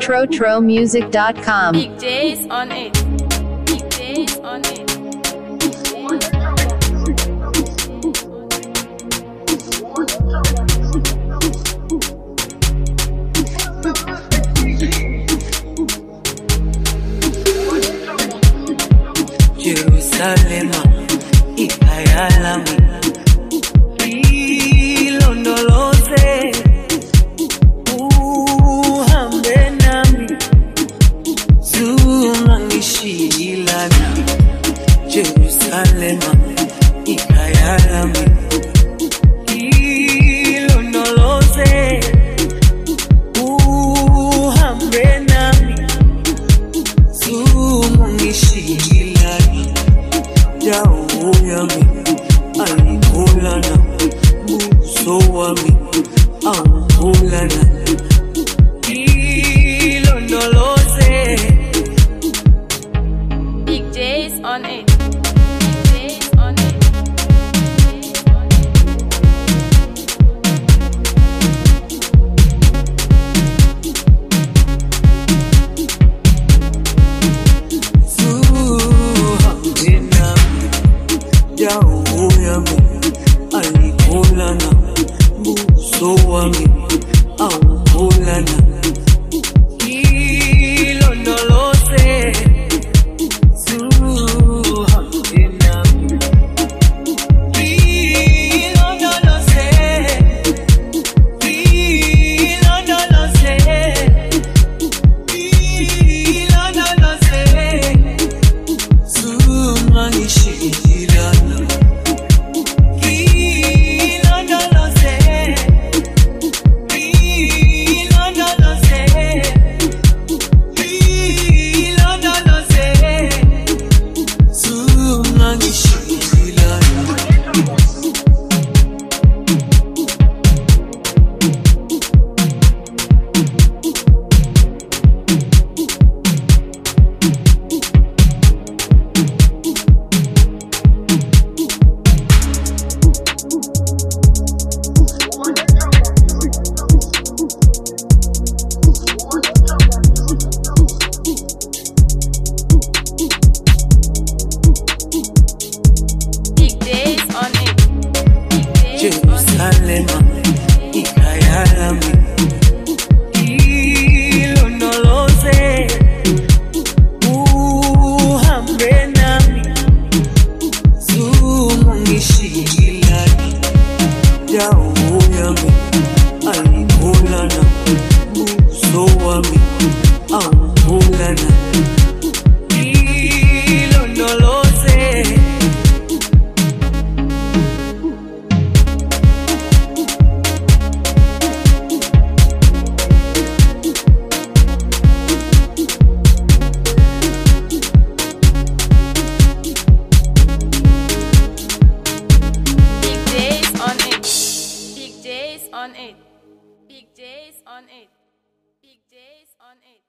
TroTroMusic.com. Big J's on it. Big J's on it. Jerusalem, ikayalami ilondoloze, uhambe nami, zungangishilana. Jerusalem, ikayalami ilondoloze, uhambe nami, zungangishilana. Dawo yami ayikholana, buso wami awukholana, ilondoloze. Big J's on it. Big J's on it. Dawo yami ayikholana, buso wami awukholana, ilondoloze. Zuhambe nami, ilondoloze, ilondoloze, ilondoloze. Zungangishilana, ilondoloze, ilondoloze, ilondoloze. Zungangishilana. Big J's on it. Big J's on it. Jerusalem, ikayalami ilondoloze, uhambe nami, zungangishilana. Dawo yami ayikholana, buso wami awukholana, ilondoloze. Big J's on it. Big J's on it. Big J's on it. Big J's on it.